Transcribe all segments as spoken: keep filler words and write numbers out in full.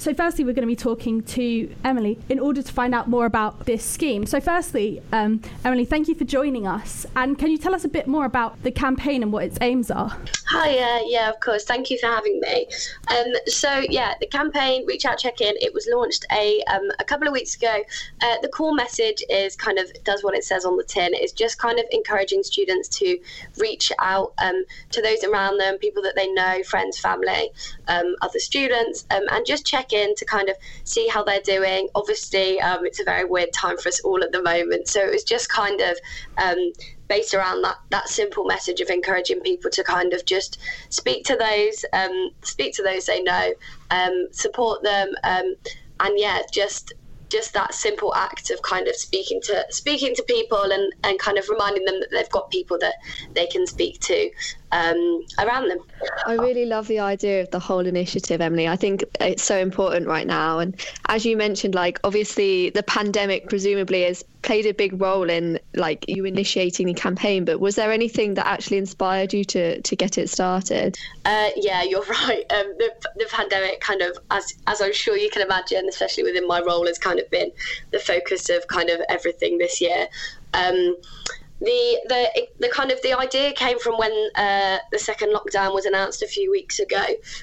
So firstly, we're going to be talking to Emily in order to find out more about this scheme. So firstly, um, Emily, thank you for joining us. And can you tell us a bit more about the campaign and what its aims are? Hi, uh, yeah, of course. Thank you for having me. Um, so, yeah, the campaign, Reach Out, Check In, it was launched a um, a couple of weeks ago. Uh, the core message is kind of, does what it says on the tin. It's just kind of encouraging students to reach out um, to those around them, people that they know, friends, family, um, other students, um, and just check in to kind of see how they're doing. Obviously, um, it's a very weird time for us all at the moment. So it was just kind of um, based around that that simple message of encouraging people to kind of just speak to those, um, speak to those they know, um, support them, um, and yeah, just just that simple act of kind of speaking to speaking to people and, and kind of reminding them that they've got people that they can speak to um, around them. I really love the idea of the whole initiative, Emily. I think it's so important right now. And as you mentioned, like obviously the pandemic presumably has played a big role in like you initiating the campaign, but was there anything that actually inspired you to to get it started? Uh, yeah, you're right. Um, the, the pandemic kind of, as as I'm sure you can imagine, especially within my role, has kind of been the focus of kind of everything this year. Um, the the the kind of the idea came from when uh, the second lockdown was announced a few weeks ago.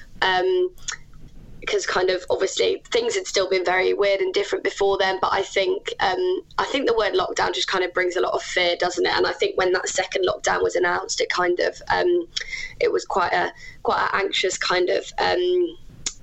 Um, because kind of obviously things had still been very weird and different before then, but I think um, I think the word lockdown just kind of brings a lot of fear, doesn't it? And I think when that second lockdown was announced, it kind of um, it was quite a quite an anxious kind of um,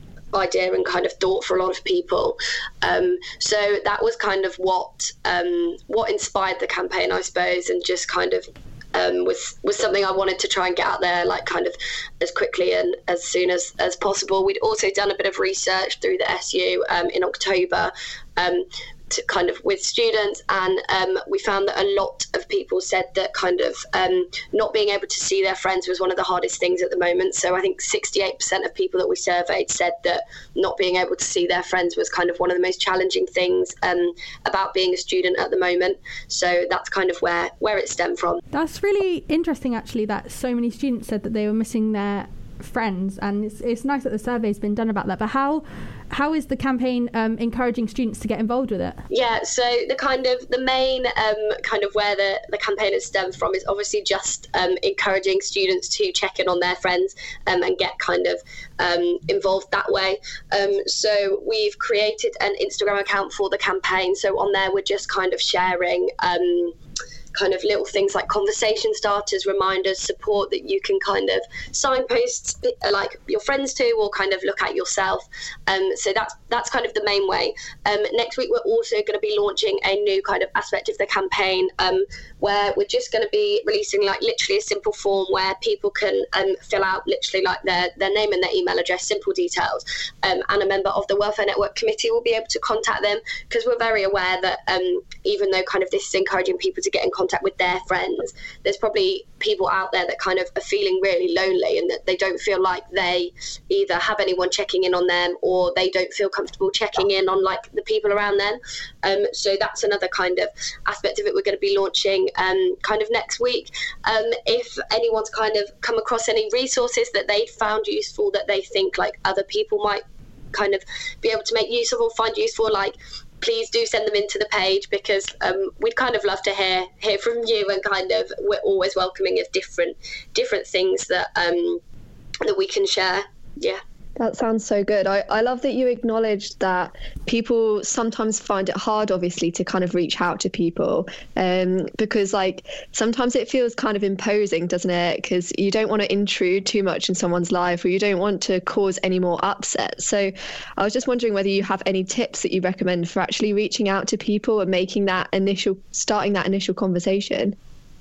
idea and kind of thought for a lot of people. Um, so that was kind of what um, what inspired the campaign, I suppose, and just kind of Um, was was something I wanted to try and get out there, like kind of as quickly and as soon as, as possible. We'd also done a bit of research through the S U um, in October um, to kind of with students, and um, we found that a lot of people said that kind of um, not being able to see their friends was one of the hardest things at the moment. So I think sixty-eight percent of people that we surveyed said that not being able to see their friends was kind of one of the most challenging things um, about being a student at the moment. So that's kind of where, where it stemmed from. That's really interesting, actually, that so many students said that they were missing their friends, and it's, it's nice that the survey's been done about that. But how how is the campaign um, encouraging students to get involved with it? Yeah, so the kind of the main um, kind of where the, the campaign has stemmed from is obviously just um, encouraging students to check in on their friends um, and get kind of um, involved that way. Um, so we've created an Instagram account for the campaign. So on there we're just kind of sharing um, kind of little things like conversation starters, reminders, support that you can kind of signpost like your friends to, or kind of look at yourself. Um, so that's that's kind of the main way. Um, next week we're also going to be launching a new kind of aspect of the campaign um, where we're just going to be releasing like literally a simple form where people can um, fill out literally like their, their name and their email address, simple details, um, and a member of the Welfare Network Committee will be able to contact them, because we're very aware that um, even though kind of this is encouraging people to get in contact with their friends, there's probably people out there that kind of are feeling really lonely and that they don't feel like they either have anyone checking in on them or they don't feel comfortable checking in on like the people around them. Um, so that's another kind of aspect of it we're going to be launching um, kind of next week. Um, if anyone's kind of come across any resources that they found useful that they think like other people might kind of be able to make use of or find useful, like please do send them into the page, because um, we'd kind of love to hear hear from you, and kind of we're always welcoming of different different things that um, that we can share. Yeah. That sounds so good. I, I love that you acknowledged that people sometimes find it hard, obviously, to kind of reach out to people um, because like sometimes it feels kind of imposing, doesn't it? Because you don't want to intrude too much in someone's life, or you don't want to cause any more upset. So I was just wondering whether you have any tips that you recommend for actually reaching out to people and making that initial, starting that initial conversation.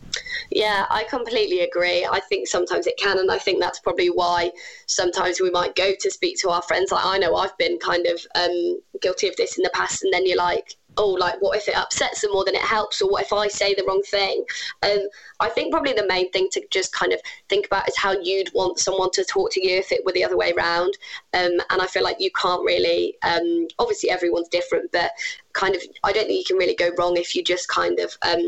Yeah, I completely agree. I think sometimes it can, and I think that's probably why sometimes we might go to speak to our friends. Like I know I've been kind of um, guilty of this in the past, and then you're like, oh, like what if it upsets them more than it helps, or what if I say the wrong thing? Um, I think probably the main thing to just kind of think about is how you'd want someone to talk to you if it were the other way around. Um, and I feel like you can't really, um, obviously everyone's different, but kind of I don't think you can really go wrong if you just kind of um,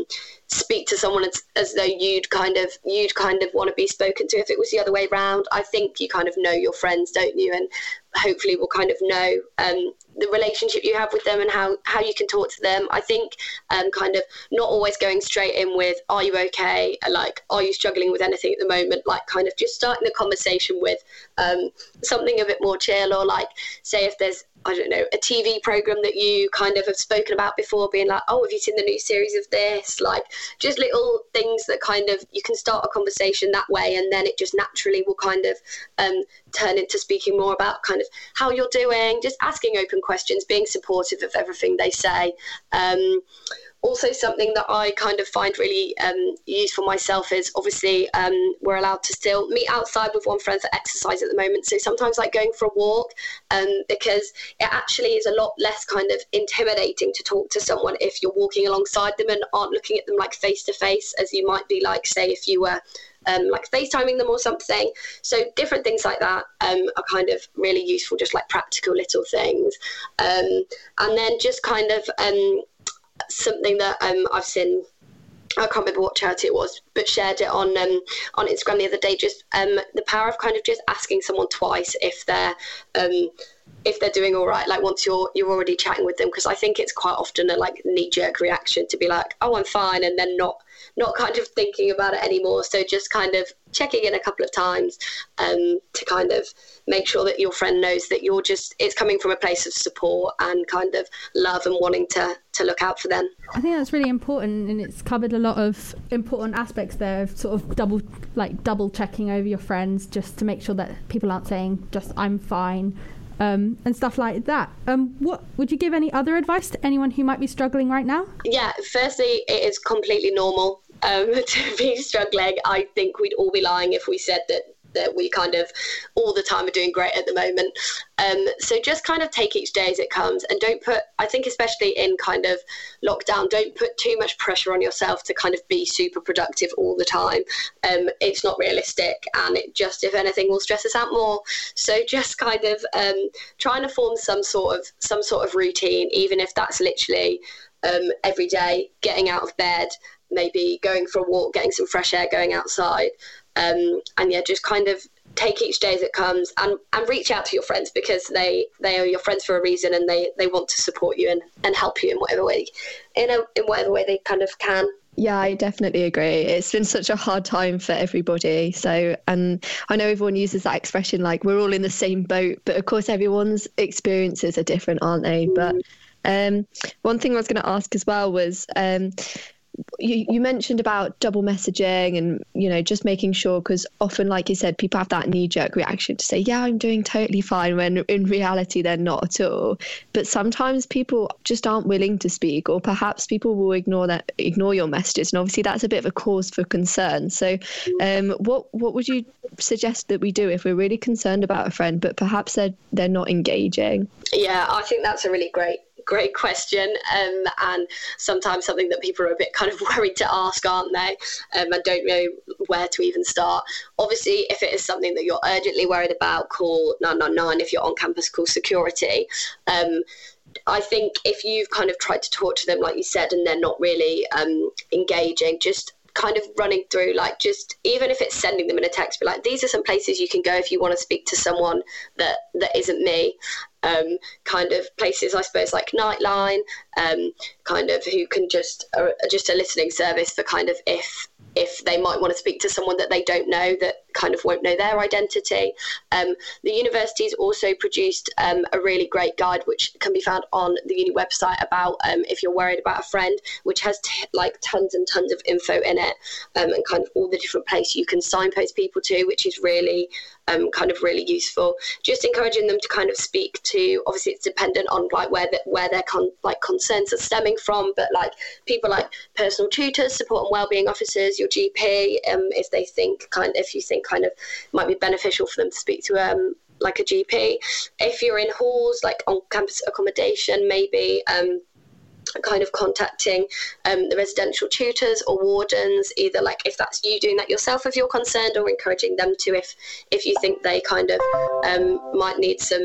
speak to someone as, as though you'd kind of you'd kind of want to be spoken to if it was the other way around. I think you kind of know your friends, don't you? And hopefully will kind of know um, the relationship you have with them and how, how you can talk to them. I think um, kind of not always going straight in with, are you okay? Like, are you struggling with anything at the moment? Like kind of just starting the conversation with um, something a bit more chill, or like say if there's, I don't know, a T V program that you kind of have spoken about before, being like, oh, have you seen the new series of this? Like just little things that kind of, you can start a conversation that way, and then it just naturally will kind of um, turn into speaking more about kind of how you're doing, just asking open questions, being supportive of everything they say. Um, Also, something that I kind of find really um, useful myself is obviously um, we're allowed to still meet outside with one friend for exercise at the moment. So sometimes like going for a walk, um, because it actually is a lot less kind of intimidating to talk to someone if you're walking alongside them and aren't looking at them like face to face as you might be like, say, if you were um, like FaceTiming them or something. So different things like that um, are kind of really useful, just like practical little things. Um, and then just kind of... Um, something that um, I've seen, I can't remember what charity it was, but shared it on um, on Instagram the other day, just um, the power of kind of just asking someone twice if they're um, if they're doing all right, like once you're you're already chatting with them, because I think it's quite often a like knee-jerk reaction to be like, oh, I'm fine, and then not not kind of thinking about it anymore. So just kind of checking in a couple of times um, to kind of make sure that your friend knows that you're just, it's coming from a place of support and kind of love and wanting to, to look out for them. I think that's really important, and it's covered a lot of important aspects there of sort of double, like double checking over your friends just to make sure that people aren't saying just I'm fine um, and stuff like that. Um, what would you give any other advice to anyone who might be struggling right now? Yeah, firstly, it is completely normal um, to be struggling. I think we'd all be lying if we said that that we kind of all the time are doing great at the moment. Um, so just kind of take each day as it comes, and don't put, I think especially in kind of lockdown, don't put too much pressure on yourself to kind of be super productive all the time. Um, it's not realistic, and it just, if anything, will stress us out more. So just kind of um, trying to form some sort of some sort of routine, even if that's literally um, every day getting out of bed, maybe going for a walk, getting some fresh air, going outside. Um, and yeah, just kind of take each day as it comes, and, and reach out to your friends, because they, they are your friends for a reason, and they, they want to support you and, and help you in whatever way in a, in whatever way they kind of can. Yeah, I definitely agree. It's been such a hard time for everybody. So, and I know everyone uses that expression like we're all in the same boat, but of course everyone's experiences are different, aren't they? But um, one thing I was going to ask as well was, um, You, you mentioned about double messaging and, you know, just making sure, because often, like you said, people have that knee-jerk reaction to say, yeah, I'm doing totally fine, when in reality they're not at all. But sometimes people just aren't willing to speak, or perhaps people will ignore that, ignore your messages. And obviously that's a bit of a cause for concern. So um, what what would you suggest that we do if we're really concerned about a friend, but perhaps they're, they're not engaging? Yeah, I think that's a really great Great question, um, and sometimes something that people are a bit kind of worried to ask, aren't they? Um, and don't know where to even start. Obviously, if it is something that you're urgently worried about, call nine nine nine. If you're on campus, call security. Um, I think if you've kind of tried to talk to them, like you said, and they're not really um, engaging, just kind of running through, like, just even if it's sending them in a text, be like, these are some places you can go if you want to speak to someone that that isn't me. Um, kind of places, I suppose, like Nightline, um, kind of who can just uh, just a listening service for kind of if if they might want to speak to someone that they don't know, that kind of won't know their identity. Um, the university's also produced um, a really great guide, which can be found on the uni website, about um, if you're worried about a friend, which has t- like tons and tons of info in it, um, and kind of all the different places you can signpost people to, which is really um, kind of really useful. Just encouraging them to kind of speak to, obviously it's dependent on like where the, where their con- like concerns are stemming from, but like people like personal tutors, support and wellbeing officers, your G P, um, if they think kind if you think kind of might be beneficial for them to speak to um like a G P. If you're in halls, like on campus accommodation, maybe um kind of contacting um, the residential tutors or wardens, either like if that's you doing that yourself if you're concerned, or encouraging them to if if you think they kind of um, might need some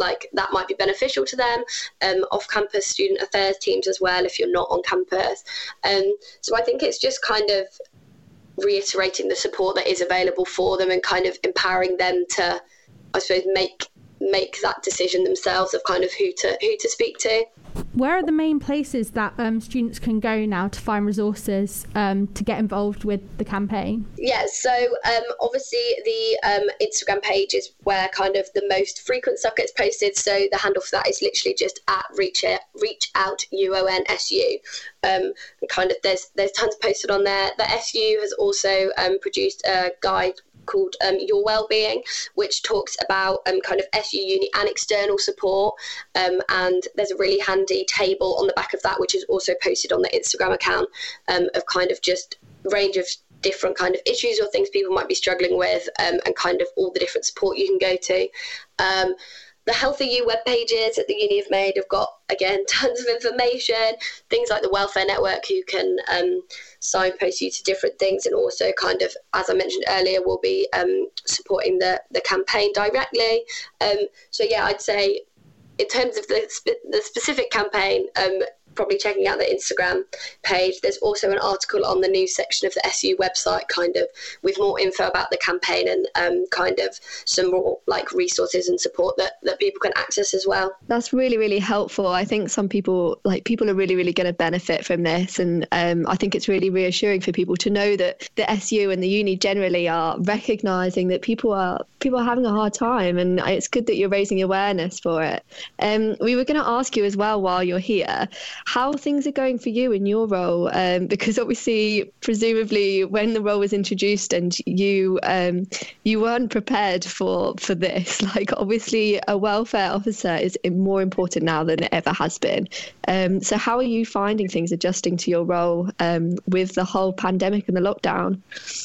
like that might be beneficial to them. Um, off-campus student affairs teams as well if you're not on campus. Um, so I think it's just kind of reiterating the support that is available for them and kind of empowering them to, I suppose, make make that decision themselves of kind of who to who to speak to. Where are the main places that um, students can go now to find resources um, to get involved with the campaign? Yeah, so um, obviously the um, Instagram page is where kind of the most frequent stuff gets posted. So the handle for that is literally just at reach it, reach out U O N S U. Um, and kind of there's there's tons posted on there. The S U has also um, produced a guide called um, Your Wellbeing, which talks about um, kind of S U uni and external support, um, and there's a really handy table on the back of that which is also posted on the Instagram account um, of kind of just range of different kind of issues or things people might be struggling with, um, and kind of all the different support you can go to. Um, The Healthy You web pages that the uni have made have got, again, tons of information, things like the Welfare Network who can um, signpost you to different things, and also kind of, as I mentioned earlier, will be um, supporting the, the campaign directly. Um, so, yeah, I'd say in terms of the, spe- the specific campaign, um, probably checking out the Instagram page. There's also an article on the news section of the S U website kind of with more info about the campaign and um, kind of some more like resources and support that, that people can access as well. That's really, really helpful. I think some people like people are really, really going to benefit from this. And um, I think it's really reassuring for people to know that the S U and the uni generally are recognising that people are people are having a hard time, and it's good that you're raising awareness for it. Um, we were going to ask you as well while you're here, how things are going for you in your role, um, because obviously, presumably, when the role was introduced and you um, you weren't prepared for for this. Like, obviously, a welfare officer is more important now than it ever has been. Um, so, how are you finding things adjusting to your role um, with the whole pandemic and the lockdown?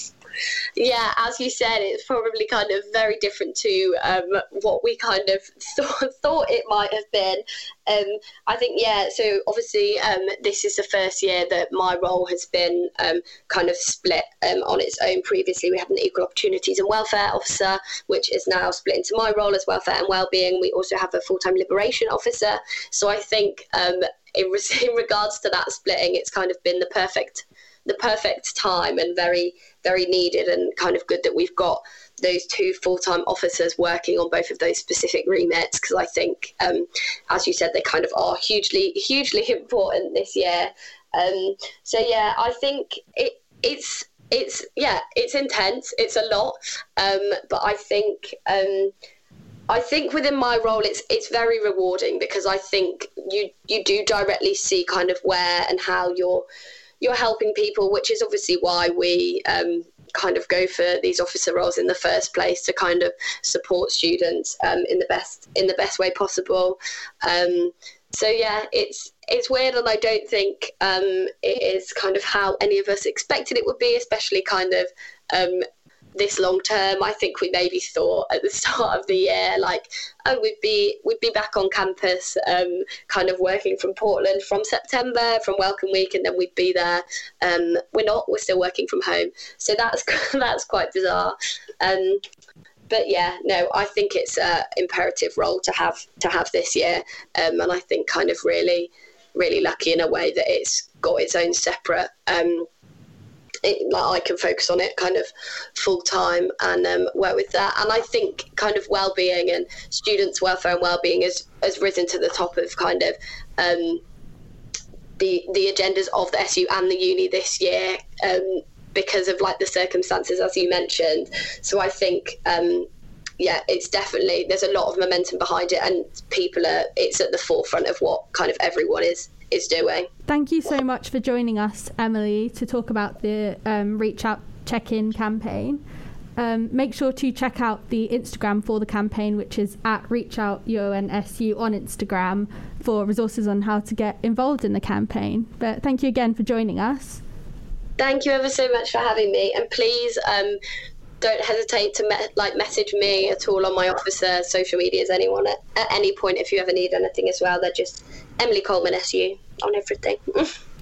Yeah, as you said, it's probably kind of very different to um, what we kind of thought, thought it might have been. Um, I think, yeah, so obviously um, this is the first year that my role has been um, kind of split um, on its own. Previously, we had an Equal Opportunities and Welfare Officer, which is now split into my role as Welfare and Wellbeing. We also have a full-time Liberation Officer. So I think um, in, in regards to that splitting, it's kind of been the perfect the perfect time and very, very needed, and kind of good that we've got those two full-time officers working on both of those specific remits, because I think, um, as you said, they kind of are hugely, hugely important this year. Um, so, yeah, I think it, it's, it's, yeah, it's intense. It's a lot. Um, but I think... Um, I think within my role, it's it's very rewarding, because I think you you do directly see kind of where and how you're you're helping people, which is obviously why we um, kind of go for these officer roles in the first place, to kind of support students um, in the best in the best way possible. Um, so yeah, it's it's weird, and I don't think um, it is kind of how any of us expected it would be, especially kind of. Um, this long term. I think we maybe thought at the start of the year, like, oh, we'd be we'd be back on campus, um, kind of working from Portland from September, from Welcome Week, and then we'd be there. Um, we're not. We're still working from home. So that's that's quite bizarre. Um, but yeah, no, I think it's an imperative role to have to have this year, um, and I think kind of really, really lucky in a way that it's got its own separate. Um, It, like I can focus on it kind of full time and um, work with that. And I think kind of well-being and students' welfare and well-being has, has risen to the top of kind of um, the the agendas of the S U and the uni this year, um, because of like the circumstances, as you mentioned. So I think, um, yeah, it's definitely, there's a lot of momentum behind it, and people are, it's at the forefront of what kind of everyone is is doing. Thank you so much for joining us, Emily, to talk about the um, Reach Out Check-In campaign. Um, make sure to check out the Instagram for the campaign, which is at Reach Out U O N S U on Instagram, for resources on how to get involved in the campaign. But thank you again for joining us. Thank you ever so much for having me, and please um, don't hesitate to me- like message me at all on my officer social medias, anyone at, at any point if you ever need anything as well. They're just Emily Coleman S U on everything.